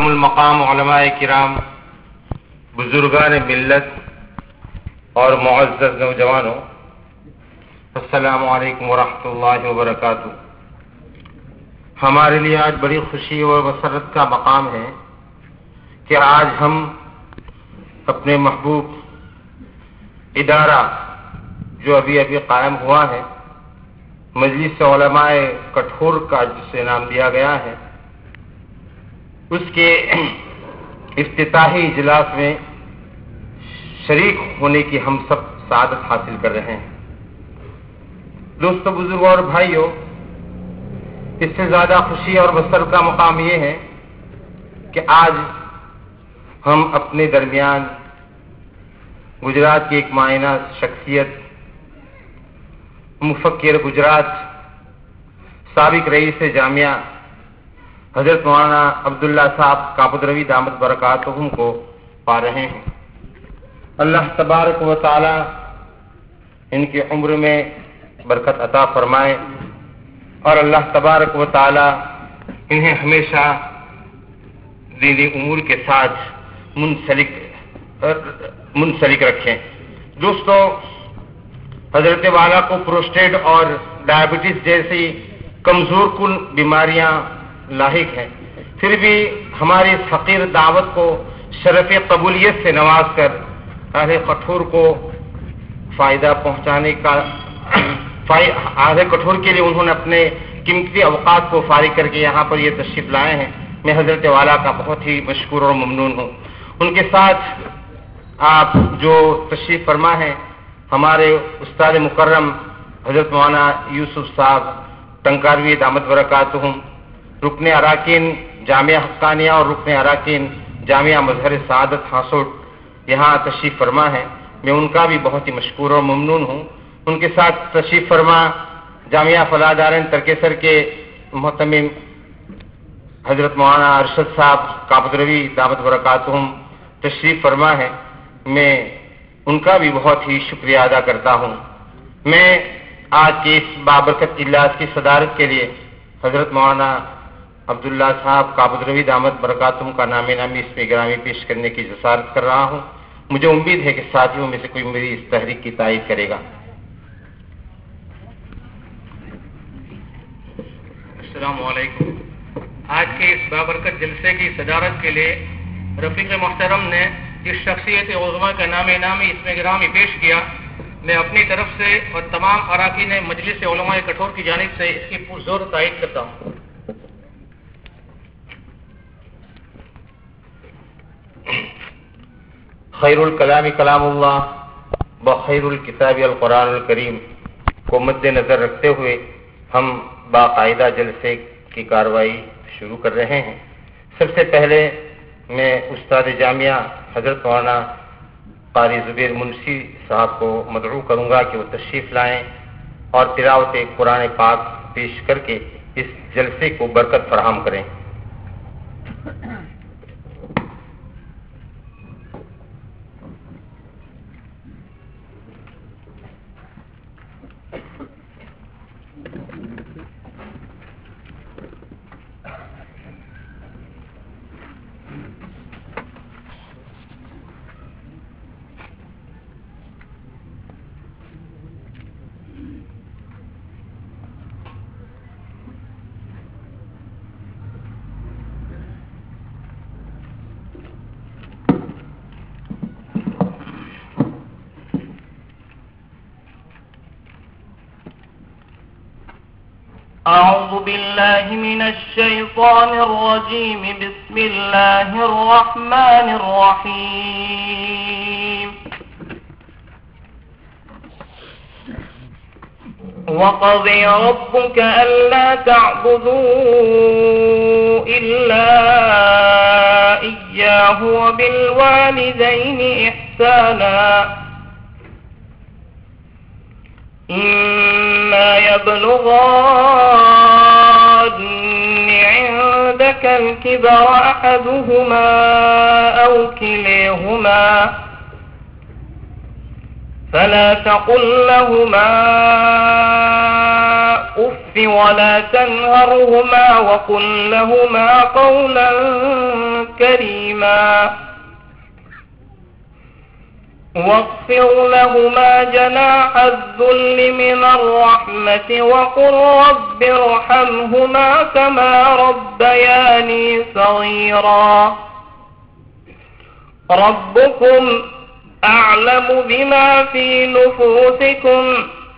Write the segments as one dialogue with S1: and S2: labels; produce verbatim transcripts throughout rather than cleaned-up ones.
S1: المقام علماء کرام، بزرگان ملت اور معزز نوجوانوں، السلام علیکم ورحمۃ اللہ وبرکاتہ۔ ہمارے لیے آج بڑی خوشی اور مسرت کا مقام ہے کہ آج ہم اپنے محبوب ادارہ جو ابھی ابھی قائم ہوا ہے، مجلس علماء کٹھور کا جسے نام دیا گیا ہے، اس کے افتتاحی اجلاس میں شریک ہونے کی ہم سب سعادت حاصل کر رہے ہیں۔ دوستو، بزرگوں اور بھائیوں، اس سے زیادہ خوشی اور مسرت کا مقام یہ ہے کہ آج ہم اپنے درمیان گجرات کی ایک معینہ شخصیت، مفکر گجرات، سابق رئیس جامعہ حضرت مولانا عبداللہ صاحب کابدروی دامت برکاتہم کو پا رہے ہیں۔ اللہ تبارک و تعالی ان کی عمر میں برکت عطا فرمائے اور اللہ تبارک و تعالی انہیں ہمیشہ دینی امور کے ساتھ منسلک منسلک رکھیں۔ دوستو، حضرت والا کو پروسٹیٹ اور ڈائبٹیز جیسی کمزور کن بیماریاں لاحق ہیں، پھر بھی ہماری فقیر دعوت کو شرف قبولیت سے نواز کر اہل کٹھور کو فائدہ پہنچانے کا اہل کٹھور کے لیے انہوں نے اپنے قیمتی اوقات کو فارغ کر کے یہاں پر یہ تشریف لائے ہیں۔ میں حضرت والا کا بہت ہی مشکور اور ممنون ہوں۔ ان کے ساتھ آپ جو تشریف فرما ہیں، ہمارے استاد مکرم حضرت مولانا یوسف صاحب ٹنکاروی دامت برکاتہم، رکن اراکین جامعہ حقانیہ اور رکن اراکین جامعہ مظہر سعادت ہاسوٹ یہاں تشریف فرما ہے۔ میں ان کا بھی بہت ہی مشکور اور ممنون ہوں۔ ان کے ساتھ تشریف فرما جامعہ فلاح دارین ترکیسر کے محتمم حضرت مولانا ارشد صاحب کابدروی دامت برکاتہم تشریف فرما ہے۔ میں ان کا بھی بہت ہی شکریہ ادا کرتا ہوں۔ میں آج کے اس بابرکت اجلاس کی صدارت کے لیے حضرت مولانا عبداللہ صاحب کابدروی دامت برکاتہم کا نام نامی اس میں گرامی پیش کرنے کی جسارت کر رہا ہوں۔ مجھے امید ہے کہ ساتھیوں میں سے کوئی میری اس تحریک کی تائید کرے گا۔
S2: السلام علیکم۔ آج کے اس بابرکت جلسے کی صدارت کے لیے رفیق محترم نے جس شخصیت عظمیٰ کا نام نامی اس میں گرامی پیش کیا، میں اپنی طرف سے اور تمام اراکین مجلس علماء کٹھور کی جانب سے اس کی پرزور تائید کرتا ہوں۔
S1: خیر الکلام کلام اللہ بخیر الکتاب القرآن الکریم کو مد نظر رکھتے ہوئے ہم باقاعدہ جلسے کی کارروائی شروع کر رہے ہیں۔ سب سے پہلے میں استاد جامعہ حضرت مولانا قاری زبیر منشی صاحب کو مدعو کروں گا کہ وہ تشریف لائیں اور تلاوت قرآن پاک پیش کر کے اس جلسے کو برکت فراہم کریں۔
S3: أعوذ بالله من الشيطان الرجيم بسم الله الرحمن الرحيم وقضي ربك ألا تعبدوا إلا إياه وبالوالدين إحسانا إما يبلغن عندك الكبر أحدهما أو كليهما فلا تقل لهما أف ولا تنهرهما وقل لهما قولا كريما واخفض لهما جناح الذل من الرحمة وقل رب ارحمهما كما ربياني صغيرا ربكم أعلم بما في نفوسكم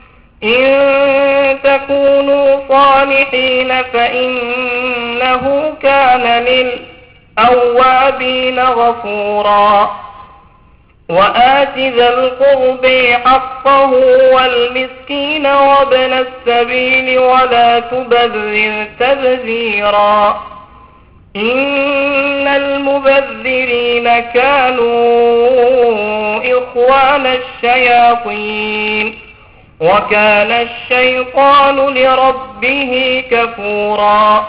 S3: إن تكونوا صالحين فإنه كان للأوابين غفورا وآت ذا القرب حقه والمسكين وابن السبيل ولا تبذر تبذيرا إن المبذرين كانوا إخوان الشياطين وكان الشيطان لربه كفورا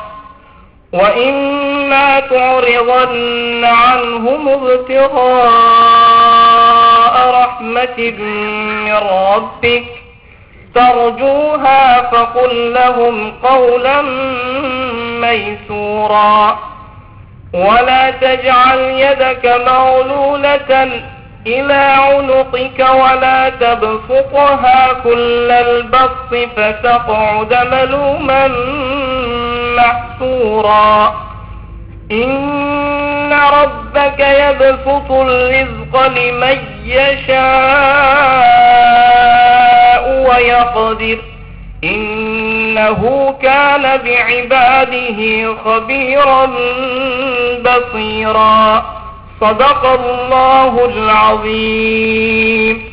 S3: وإما تعرضن عنهم ابتغاء رحمة من ربك ترجوها فقل لهم قولا ميسورا ولا تجعل يدك مغلولة إلى عنقك ولا تبسطها كل البسط فتقعد ملوما محسورا إن ربك يبسط الرزق لمن يشاء ويقدر إنه كان بعباده خبيرا بصيرا صدق الله العظيم.